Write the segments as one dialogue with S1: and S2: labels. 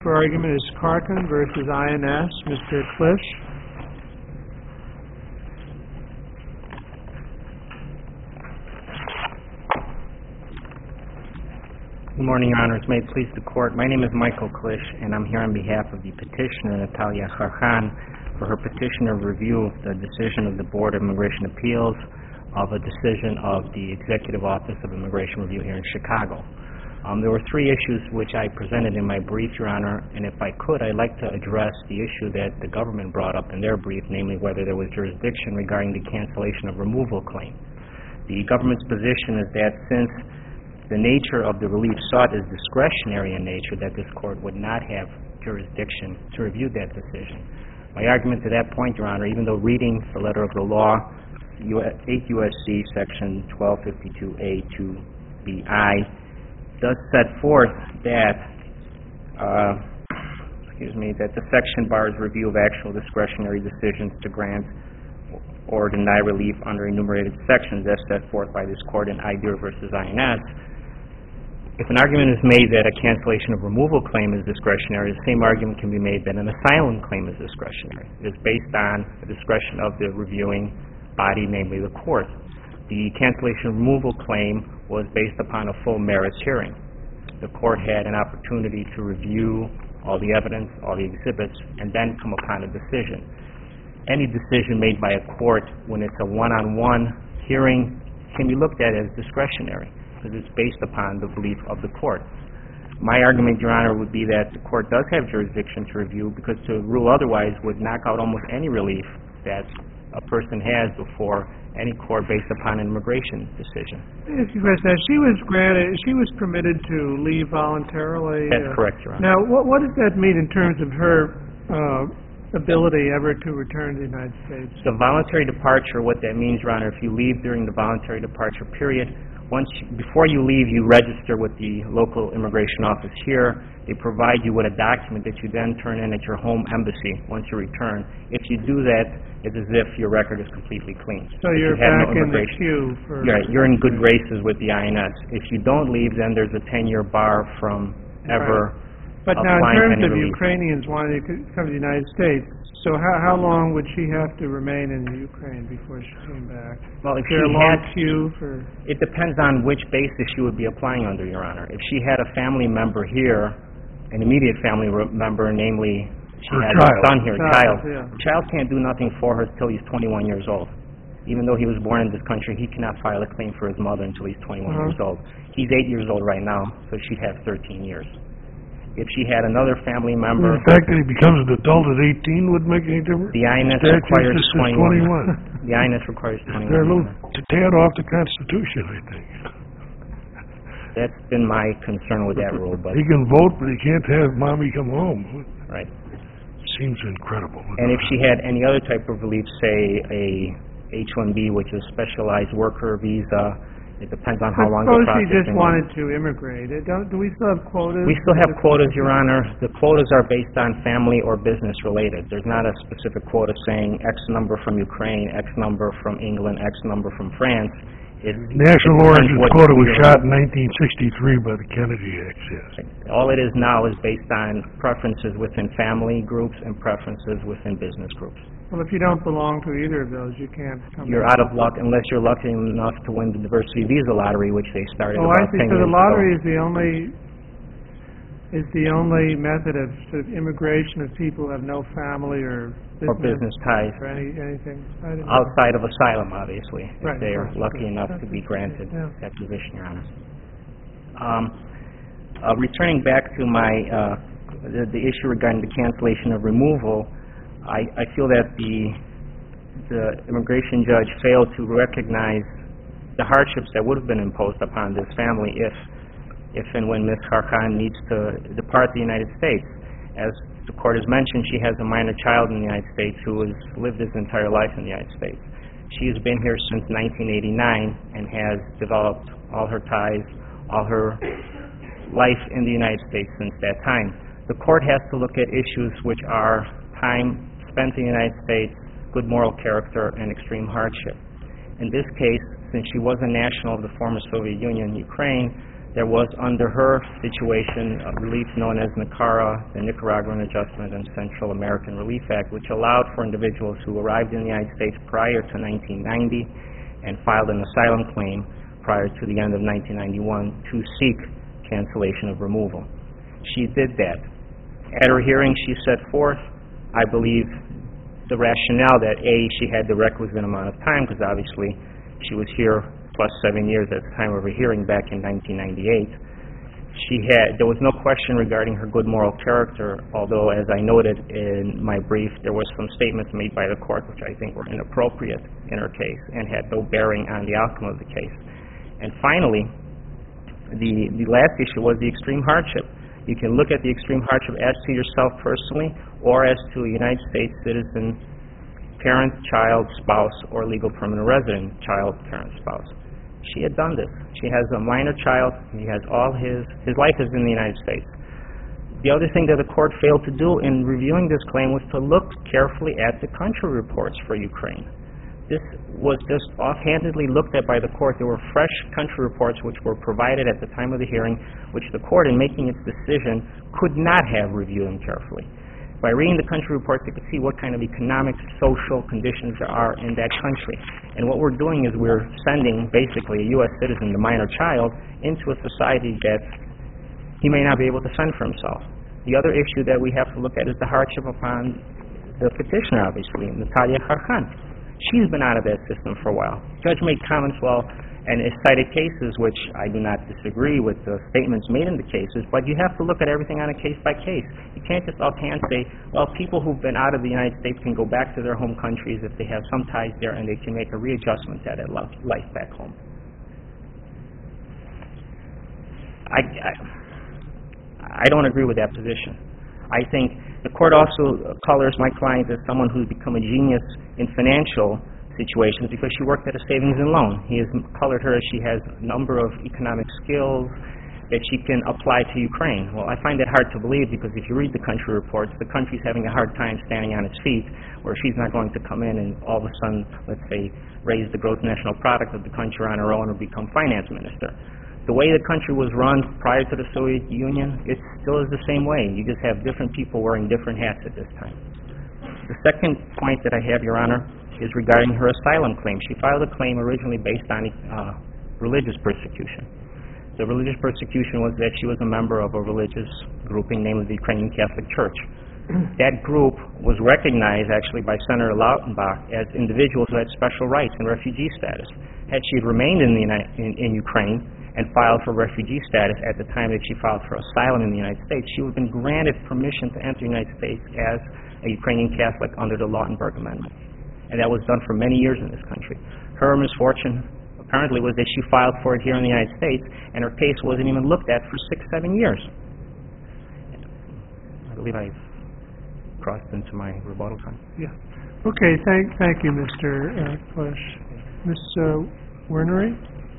S1: For argument is Karkin versus INS. Mr. Klisch.
S2: Good morning, Your Honors. May it please the Court. My name is Michael Klisch, and I'm here on behalf of the petitioner, Natalia Karkin, for her petition of review of the decision of the Board of Immigration Appeals of a decision of the Executive Office of Immigration Review here in Chicago. There were three issues which I presented in my brief, Your Honor, and if I could, I'd like to address the issue that the government brought up in their brief, namely whether there was jurisdiction regarding the cancellation of removal claim. The government's position is that since the nature of the relief sought is discretionary in nature, that this Court would not have jurisdiction to review that decision. My argument to that point, Your Honor, even though reading the letter of the law, 8 U.S.C. Section 1252A to BI, does set forth that that the section bars review of actual discretionary decisions to grant or deny relief under enumerated sections as set forth by this Court in IDER versus INS. If an argument is made that a cancellation of removal claim is discretionary, the same argument can be made that an asylum claim is discretionary. It is based on the discretion of the reviewing body, namely the Court. The cancellation of removal claim was based upon a full merits hearing. The Court had an opportunity to review all the evidence, all the exhibits, and then come upon a decision. Any decision made by a court when it's a one-on-one hearing can be looked at as discretionary because it's based upon the belief of the Court. My argument, Your Honor, would be that the Court does have jurisdiction to review because to rule otherwise would knock out almost any relief that a person has before any court based upon an immigration decision.
S1: She was permitted to leave voluntarily.
S2: That's correct, Your Honor.
S1: Now, what does that mean in terms of her ability ever to return to the United States?
S2: The voluntary departure, what that means, Your Honor, if you leave during the voluntary departure period, before you leave, you register with the local immigration office here. They provide you with a document that you then turn in at your home embassy once you return. If you do that, it's as if your record is completely clean.
S1: So you're back in the queue for...
S2: Right, you're in good graces with the INS. If you don't leave, then there's a 10-year bar from ever
S1: But now in
S2: applying
S1: terms of
S2: relief.
S1: Ukrainians wanting to come to the United States, so how long would she have to remain in the Ukraine before she came back?
S2: Well, if
S1: is there a long queue for...
S2: It depends on which basis she would be applying under, Your Honor. If she had a family member here, an immediate family member, namely she had a son here, a child. The child can't do nothing for her until he's 21 years old. Even though he was born in this country, he cannot file a claim for his mother until he's 21 years old. He's 8 years old right now, so she'd have 13 years. If she had another family member...
S3: The fact that he becomes an adult at 18 wouldn't make any difference?
S2: The INS requires 21. The INS requires 21.
S3: They're a little tad off the Constitution, I think.
S2: That's been my concern with that rule. But
S3: he can vote, but he can't have mommy come home.
S2: Right.
S3: Seems incredible.
S2: And if she had any other type of relief, say a H-1B, which is specialized worker visa, it depends on how long the processing...
S1: Suppose she just wanted to immigrate. Do we still have quotas?
S2: We still have quotas, Your Honor. The quotas are based on family or business related. There's not a specific quota saying X number from Ukraine, X number from England, X number from France.
S3: National origin quota was shot in 1963 by the Kennedy Act, yes.
S2: All it is now is based on preferences within family groups and preferences within business groups.
S1: Well, if you don't belong to either of those, you can't come
S2: You're
S1: back.
S2: out of luck unless you're lucky enough to win the diversity visa lottery, which they started about 10 years ago.
S1: So the lottery is the only method of sort of immigration of people who have no family or
S2: business ties.
S1: Or anything.
S2: Outside of asylum, obviously, if they are lucky enough to be granted that position, Your Honor. Returning back to the issue regarding the cancellation of removal, I feel that the immigration judge failed to recognize the hardships that would have been imposed upon this family if and when Ms. Karkin needs to depart the United States. As the Court has mentioned, she has a minor child in the United States who has lived his entire life in the United States. She has been here since 1989 and has developed all her ties, all her life in the United States since that time. The Court has to look at issues which are time spent in the United States, good moral character, and extreme hardship. In this case, since she was a national of the former Soviet Union, Ukraine, There was, under her situation, a relief known as NACARA, the Nicaraguan Adjustment and Central American Relief Act, which allowed for individuals who arrived in the United States prior to 1990 and filed an asylum claim prior to the end of 1991 to seek cancellation of removal. She did that. At her hearing, she set forth, I believe, the rationale that, A, she had the requisite amount of time, because obviously she was here plus 7 years at the time of her hearing back in 1998. There was no question regarding her good moral character, although, as I noted in my brief, there were some statements made by the court which I think were inappropriate in her case and had no bearing on the outcome of the case. And finally, the last issue was the extreme hardship. You can look at the extreme hardship as to yourself personally or as to a United States citizen, parent, child, spouse, or legal permanent resident, child, parent, spouse. She had done this. She has a minor child. He has his life is in the United States. The other thing that the court failed to do in reviewing this claim was to look carefully at the country reports for Ukraine. This was just offhandedly looked at by the court. There were fresh country reports which were provided at the time of the hearing, which the court, in making its decision, could not have reviewed them carefully. By reading the country reports, you could see what kind of economic, social conditions there are in that country. And what we're doing is we're sending, basically, a U.S. citizen, the minor child, into a society that he may not be able to fend for himself. The other issue that we have to look at is the hardship upon the petitioner, obviously, Natalia Kharkhan. She's been out of that system for a while. The judge made comments, and cited cases, which I do not disagree with the statements made in the cases, but you have to look at everything on a case-by-case. You can't just offhand say, well, people who've been out of the United States can go back to their home countries if they have some ties there and they can make a readjustment to that life back home. I don't agree with that position. I think the court also colors my client as someone who's become a genius in financial situations because she worked at a savings and loan. He has colored her as she has a number of economic skills that she can apply to Ukraine. Well, I find that hard to believe because if you read the country reports, the country's having a hard time standing on its feet, where she's not going to come in and all of a sudden, let's say, raise the gross national product of the country on her own or become finance minister. The way the country was run prior to the Soviet Union, it still is the same way. You just have different people wearing different hats at this time. The second point that I have, Your Honor, is regarding her asylum claim. She filed a claim originally based on religious persecution. The religious persecution was that she was a member of a religious grouping named the Ukrainian Catholic Church. That group was recognized actually by Senator Lautenbach as individuals who had special rights and refugee status. Had she remained in Ukraine and filed for refugee status at the time that she filed for asylum in the United States, she would have been granted permission to enter the United States as a Ukrainian Catholic under the Lautenberg Amendment. And that was done for many years in this country. Her misfortune apparently was that she filed for it here in the United States, and her case wasn't even looked at for 6-7 years. I believe I've crossed into my rebuttal time.
S1: Yeah. Okay, thank you, Mr. Bush. Ms. Wernery?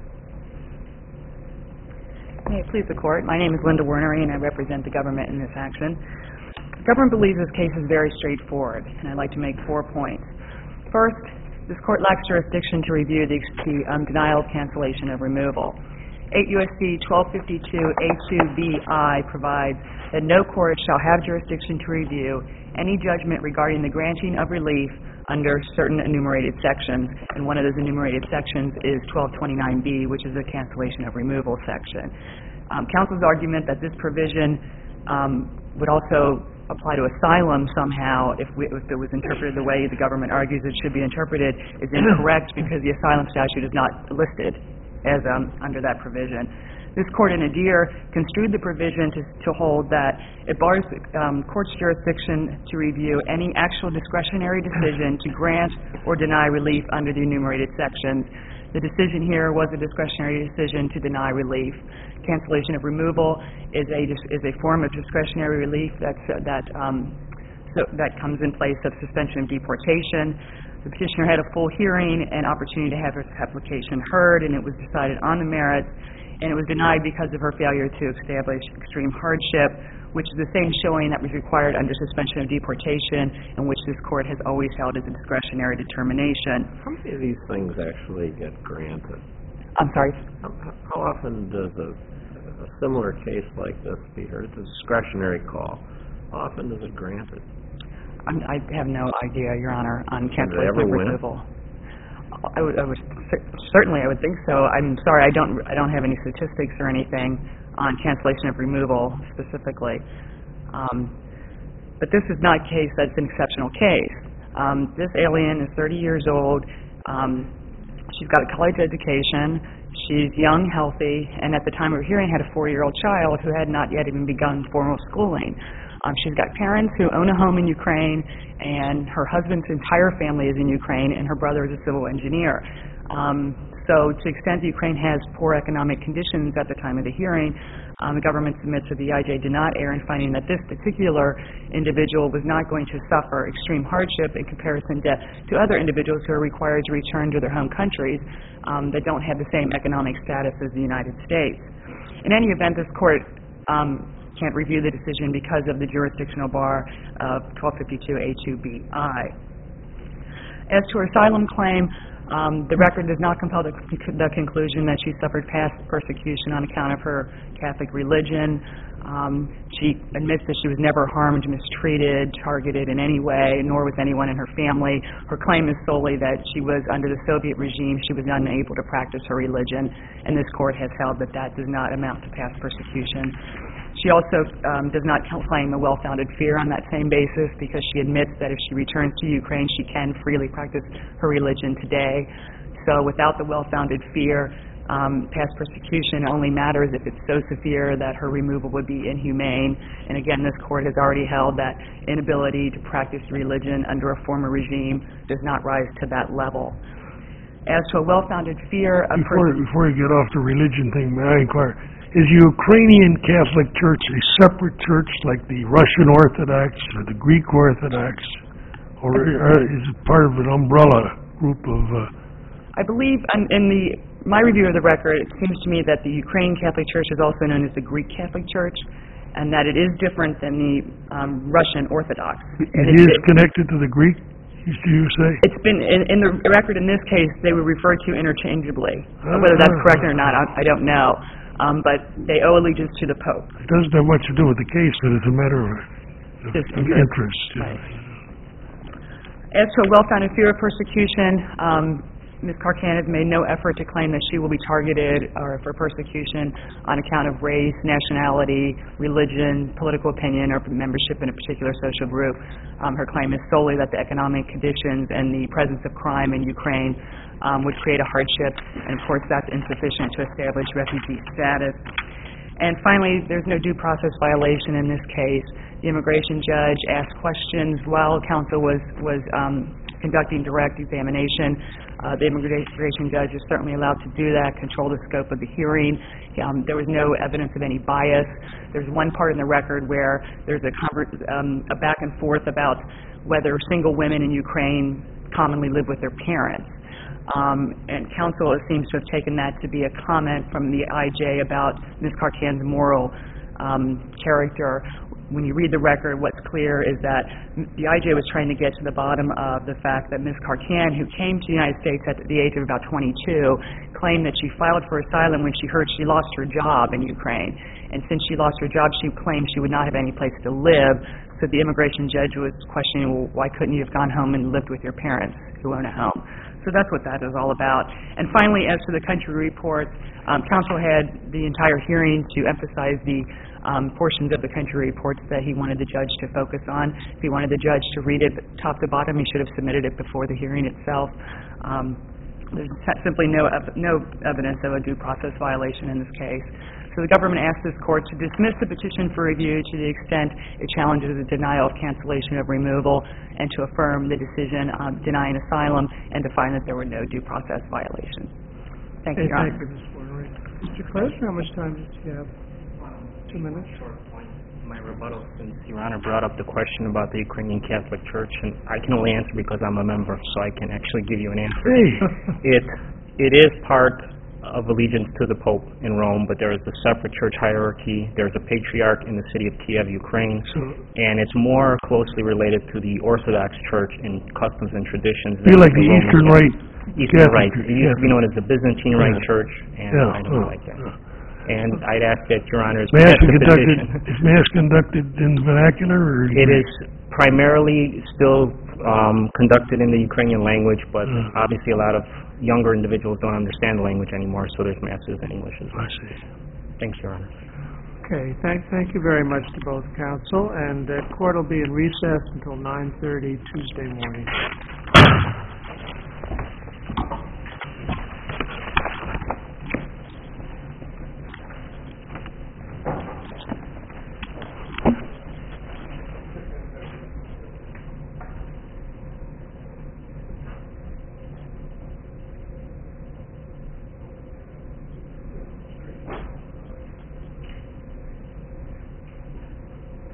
S4: May it please the Court. My name is Linda Wernery, and I represent the government in this action. The government believes this case is very straightforward, and I'd like to make 4 points. First, this Court lacks jurisdiction to review the denial of cancellation of removal. 8 U.S.C. 1252 A2BI provides that no court shall have jurisdiction to review any judgment regarding the granting of relief under certain enumerated sections, and one of those enumerated sections is 1229B, which is the cancellation of removal section. Counsel's argument that this provision would also apply to asylum somehow if it was interpreted the way the government argues it should be interpreted is incorrect because the asylum statute is not listed as under that provision. This court in Adair construed the provision to hold that it bars court's jurisdiction to review any actual discretionary decision to grant or deny relief under the enumerated sections. The decision here was a discretionary decision to deny relief. Cancellation of removal is a form of discretionary relief that comes in place of suspension of deportation. The petitioner had a full hearing and opportunity to have her application heard, and it was decided on the merits, and it was denied because of her failure to establish extreme hardship, which is the same showing that was required under suspension of deportation, and which this court has always held as a discretionary determination.
S5: How many of these things actually get granted?
S4: I'm sorry?
S5: How often does a similar case like this be heard? It's a discretionary call. How often does it grant it?
S4: I have no idea, Your Honor, on
S5: Does it
S4: cancellation
S5: ever
S4: of
S5: win?
S4: removal. Certainly I would think so. I'm sorry, I don't have any statistics or anything on cancellation of removal specifically. But this is not a case that's an exceptional case. This alien is 30 years old. She's got a college education. She's young, healthy, and at the time of her hearing had a 4-year-old child who had not yet even begun formal schooling. She's got parents who own a home in Ukraine, and her husband's entire family is in Ukraine, and her brother is a civil engineer. So to the extent that Ukraine has poor economic conditions at the time of the hearing, the government submits that the IJ did not err in finding that this particular individual was not going to suffer extreme hardship in comparison to other individuals who are required to return to their home countries that don't have the same economic status as the United States. In any event, this court can't review the decision because of the jurisdictional bar of 1252A2BI. As to her asylum claim, the record does not compel the conclusion that she suffered past persecution on account of her Catholic religion. She admits that she was never harmed, mistreated, targeted in any way, nor was anyone in her family. Her claim is solely that she was under the Soviet regime. She was unable to practice her religion, and this court has held that that does not amount to past persecution. She also does not claim a well-founded fear on that same basis because she admits that if she returns to Ukraine, she can freely practice her religion today. So without the well-founded fear, past persecution only matters if it's so severe that her removal would be inhumane. And again, this court has already held that inability to practice religion under a former regime does not rise to that level. As to a well-founded fear of
S3: Before you get off the religion thing, may I inquire, is the Ukrainian Catholic Church a separate church like the Russian Orthodox or the Greek Orthodox, or is it part of an umbrella group of...
S4: I believe in my review of the record, it seems to me that the Ukrainian Catholic Church is also known as the Greek Catholic Church, and that it is different than the Russian Orthodox.
S3: It is connected to the Greek, you say?
S4: It's been, in the record in this case, they were referred to interchangeably. Whether that's correct or not, I don't know. But they owe allegiance to the Pope.
S3: It doesn't have much to do with the case, but it's a matter of interest.
S4: Right. As to a well-founded fear of persecution, Ms. Karkan has made no effort to claim that she will be targeted or for persecution on account of race, nationality, religion, political opinion, or membership in a particular social group. Her claim is solely that the economic conditions and the presence of crime in Ukraine would create a hardship, and of course that's insufficient to establish refugee status. And finally, there's no due process violation in this case. The immigration judge asked questions while counsel was conducting direct examination. The immigration judge is certainly allowed to do that, control the scope of the hearing. There was no evidence of any bias. There's one part in the record where there's a back and forth about whether single women in Ukraine commonly live with their parents. And counsel seems to have taken that to be a comment from the IJ about Ms. Karkan's moral character. When you read the record, what's clear is that the IJ was trying to get to the bottom of the fact that Ms. Karkan, who came to the United States at the age of about 22, claimed that she filed for asylum when she heard she lost her job in Ukraine. And since she lost her job, she claimed she would not have any place to live. So the immigration judge was questioning, well, why couldn't you have gone home and lived with your parents who own a home? So that's what that is all about. And finally, as to the country reports, counsel had the entire hearing to emphasize the portions of the country reports that he wanted the judge to focus on. If he wanted the judge to read it top to bottom, he should have submitted it before the hearing itself. There's simply no evidence of a due process violation in this case. So the government asked this court to dismiss the petition for review to the extent it challenges the denial of cancellation of removal, and to affirm the decision denying asylum, and to find that there were no due process violations. Thank you, Your Honor.
S1: Thank you, Ms. Warner. Mr. Close, how much time does he have? 2 minutes?
S2: Short point. My rebuttal, since Your Honor brought up the question about the Ukrainian Catholic Church, and I can only answer because I'm a member, so I can actually give you an answer.
S3: Hey.
S2: It is part of allegiance to the Pope in Rome, but there is a separate church hierarchy. There's a patriarch in the city of Kiev, Ukraine, and it's more closely related to the Orthodox Church in customs and traditions.
S3: Be like the Eastern Rite.
S2: Eastern Rite. It used to be known as the Byzantine Rite Church, and I don't like that. And I'd ask that Your Honors
S3: Mass
S2: grant the petition.
S3: is Mass conducted in vernacular, or?
S2: It is primarily still conducted in the Ukrainian language, but obviously a lot of younger individuals don't understand the language anymore, so there's masses in English as well.
S3: I see.
S2: Thanks, Your Honor.
S1: Okay, thank you very much to both counsel, and court will be in recess until 9:30 Tuesday morning.